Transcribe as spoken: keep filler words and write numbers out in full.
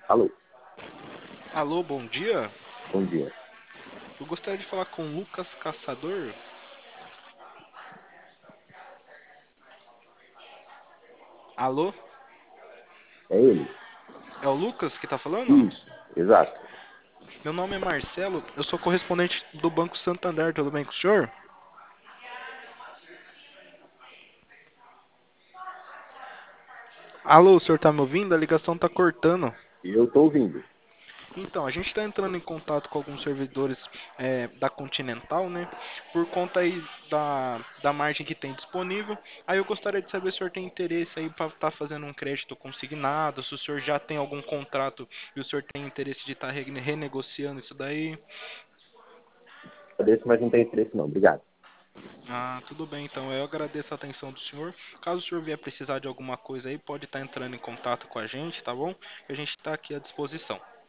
Alô, Alô, bom dia. bom dia. Eu gostaria de falar com o Lucas Caçador. Alô? É ele? É o Lucas que tá falando? Isso, exato. Meu nome é Marcelo, eu sou correspondente do Banco Santander, tudo bem com o senhor? Alô, o senhor tá me ouvindo? A ligação tá cortando. Eu estou ouvindo. Então, a gente está entrando em contato com alguns servidores é, da Continental, né? Por conta aí da, da margem que tem disponível. Aí eu gostaria de saber se o senhor tem interesse aí para estar fazendo um crédito consignado, se o senhor já tem algum contrato e o senhor tem interesse de estar renegociando isso daí. Agradeço, mas não tem interesse não. Obrigado. Ah, tudo bem, então eu agradeço a atenção do senhor. Caso o senhor vier precisar de alguma coisa aí, pode estar entrando em contato com a gente, tá bom? Que a gente está aqui à disposição.